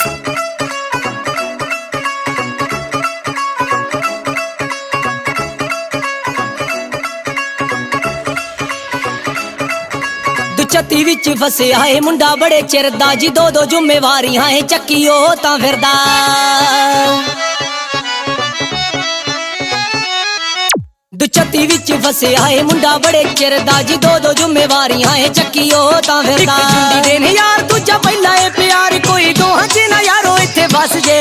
ਛੱਤੀ ਵਿੱਚ ਫਸਿਆ ਏ ਮੁੰਡਾ ਬੜੇ ਚਿਰ ਦਾ ਜੀ ਦੋ ਦੋ ਜ਼ਿੰਮੇਵਾਰੀਆਂ ਏ ਚੱਕੀ ਉਹ ਤਾਂ ਫਿਰਦਾ ਛੱਤੀ ਵਿੱਚ ਫਸਿਆ ਏ ਮੁੰਡਾ ਬੜੇ ਚਿਰ ਦਾ ਜੀ ਦੋ ਦੋ ਜ਼ਿੰਮੇਵਾਰੀਆਂ ਏ ਚੱਕੀ ਉਹ ਤਾਂ ਫਿਰਦਾ ਇੱਕ ਦੇ ਨੇ ਯਾਰ ਦੂਜਾ ਪਹਿਲਾ ਏ ਪਿਆਰ ਕੋਈ ਦੋਹਾਂ ਚ ਨਾ ਯਾਰੋ ਇੱਥੇ ਫਸ ਜੇ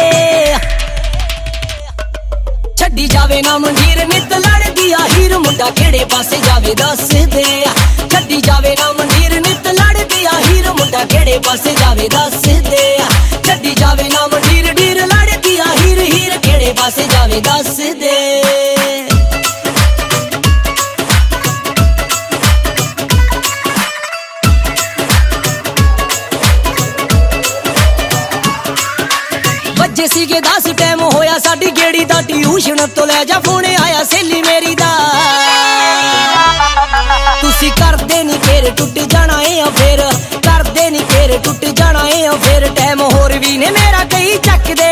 ਛੱਡੀ ਜਾਵੇ ਨਾ ਮੰਡੀਰ ਨਿੱਤ ਲੜਦੀ ਆ ਹੀਰ ਮੁੰਡਾ ਕਿਹੜੇ ਪਾਸੇ ਜਾਵੇ ਦੱਸ ਦੇ ਛੱਡੀ ਜਾਵੇ ਨਾ ਮੰਡੀਰ ਨਿੱਤ ਲੜਦੀ ਆ ਹੀਰ ਮੁੰਡਾ ਕਿਹੜੇ ਪਾਸੇ ਜਾਵੇ ਦੱਸ ਦੇ ਛੱਡੀ ਜਾਵੇ ਨਾ ਮੰਡੀਰ ਢੀਰ ਲੜਦੀ ਆ ਹੀਰ ਹੀਰ ਕਿਹੜੇ ਪਾਸੇ ਜਾਵੇ ਦੱਸ ਦੇ ਵੱਜੇ ਸੀਗੇ 10 ਟਾਈਮ ਹੋਇਆ ਸਾਡੀ ਗੇੜੀ ਦਾ ਟਿਊਸ਼ਨ ਤੋਂ ਲੈ ਜਾ ਫੋਨ ਆਇਆ ਸਹੇਲੀ ਮੇਰੀ ਦਾ ਤੁਸੀਂ ਕਰਦੇ ਨਹੀਂ ਫੇਰ ਟੁੱਟ ਜਾਣਾ ਏ ਫੇਰ ਕਰਦੇ ਨਹੀਂ ਫੇਰ ਟੁੱਟ ਜਾਣਾ ਏ ਫੇਰ ਟਾਈਮ ਹੋਰ ਵੀ ਨੇ ਮੇਰਾ ਕਈ ਚੱਕਦੇ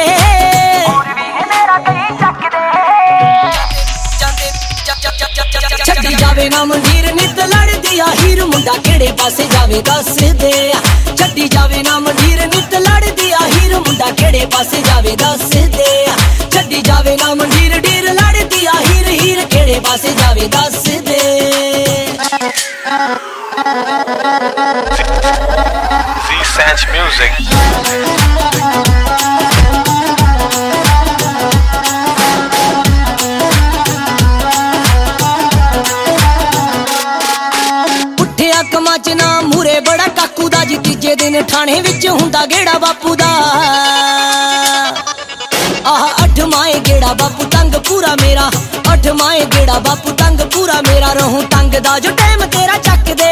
ਛੱਡੀ ਜਾਵੇ ਨਾ ਮੰਡੀਰ ਨਿੱਤ ਲੜਦੀ ਆ ਹੀਰ ਮੁੰਡਾ ਕਿਹੜੇ ਪਾਸੇ ਜਾਵੇ ਦੱਸ ਦੇ ਛੱਡੀ ਜਾਵੇ ਨਾ ਮੰਡੀਰ ਨਿੱਤ ਲੜਦੀ ਆ ਹੀਰ ਮੁੰਡਾ ਕਿਹੜੇ ਪਾਸੇ ਜਾਵੇ ਦੱਸ ਦੇ ਛੱਡੀ ਜਾਵੇ ਨਾ ਮੰਡੀਰ ਢੀਰ ਲੜਦੀ ਆ ਹੀਰ ਹੀਰ ਕਿਹੜੇ ਪਾਸੇ ਜਾਵੇ ਦੱਸ ਦੇ Z-Sanch Music. ਕਮਾਂ ਚ ਨਾ ਮੂਰੇ ਬੜਾ ਕਾਕੂ ਦਾ ਜੀ ਤੀਜੇ ਦਿਨ ਥਾਣੇ ਵਿੱਚ ਹੁੰਦਾ ਗੇੜਾ ਬਾਪੂ ਦਾ ਆਹ ਅੱਠਵਾਂ ਏ ਗੇੜਾ ਬਾਪੂ ਤੰਗ ਪੂਰਾ ਮੇਰਾ ਅੱਠਵਾਂ ਏ ਗੇੜਾ ਬਾਪੂ ਤੰਗ ਪੂਰਾ ਮੇਰਾ ਰਹੂੰ ਤੰਗ ਦਾ ਜੋ ਟਾਈਮ ਤੇਰਾ ਚੱਕਦੇ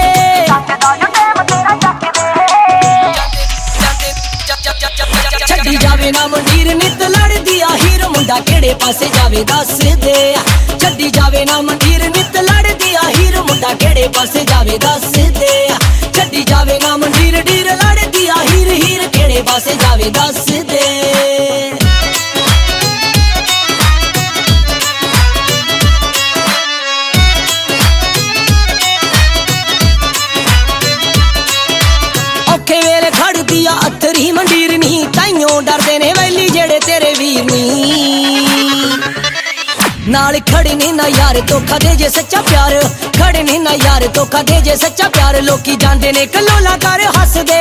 ਛੱਡੀ ਜਾਵੇ ਨਾ ਮੰਡੀਰ ਨਿੱਤ ਲੜਦੀ ਆ ਹੀਰ ਮੁੰਡਾ ਕਿਹੜੇ ਪਾਸੇ ਜਾਵੇ ਦੱਸ ਦੇ ਛੱਡੀ ਜਾਵੇ ਨਾ ਮੰਡੀਰ ਨਿੱਤ ਲੜਦੀ ਆ ਹੀਰ ਮੁੰਡਾ ਕਿਹੜੇ ਪਾਸੇ ਜਾਵੇ ਦੱਸ ਦੇ ਛੱਡੀ ਜਾਵੇ ਨਾ ਮੰਡੀਰ ਢੀਰ ਲੜਦੀ ਆ ਹੀਰ ਹੀਰ ਕਿਹੜੇ ਪਾਸੇ ਜਾਵੇ ਦੱਸ ਦੇ ਔਖੇ ਵੇਲੇ ਖੜਦੀ ਆ ਅਥਰੀ ਮੰਡੀਰ ਨਹੀਂ ਤਾਈਓ ਡਰਦੇ ਨੇ ਵੈਲੀ ਜਿਹੜੇ ਤੇਰੇ ਵੀਰ ਨੀ ਨਾਲ ਖੜੇ ਨੇ ਨਾ ਯਾਰ ਧੋਖਾ ਦੇ ਜੇ ਸੱਚਾ ਪਿਆਰ ਖੜੇ ਨੇ ਨਾ ਯਾਰ ਧੋਖਾ ਦੇ ਜੇ ਸੱਚਾ ਪਿਆਰ ਲੋਕੀ ਜਾਂਦੇ ਨੇ ਕਲੋਲਾ ਕਰ ਹੱਸਦੇ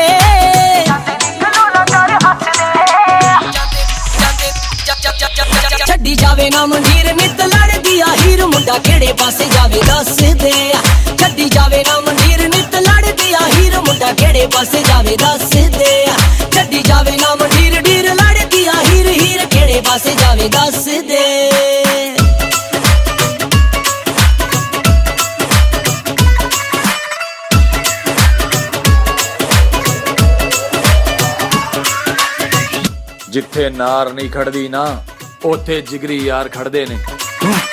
ਛੱਡੀ ਜਾਵੇ ਨਾ ਮੰਡੀਰ ਨਿੱਤ ਲੜਦੀ ਆ ਹੀਰ ਮੁੰਡਾ ਕਿਹੜੇ ਪਾਸੇ ਜਾਵੇ ਦੱਸ ਦੇ ਛੱਡੀ ਜਾਵੇ ਨਾ ਮੰਡੀਰ ਨਿੱਤ ਲੜਦੀ ਆ ਹੀਰ ਮੁੰਡਾ ਕਿਹੜੇ ਪਾਸੇ ਜਾਵੇ ਦੱਸ ਦੇ ਛੱਡੀ ਜਾਵੇ ਨਾ ਮੰਡੀਰ ਢੀਰ ਲੜਦੀ ਆ ਹੀਰ ਹੀਰ ਕਿਹੜੇ ਪਾਸੇ ਜਾਵੇ ਦੱਸ ਦੇ ਜਿੱਥੇ ਨਾਰ ਨਹੀਂ ਖੜਦੀ ਨਾ ਉੱਥੇ ਜਿਗਰੀ ਯਾਰ ਖੜਦੇ ਨੇ।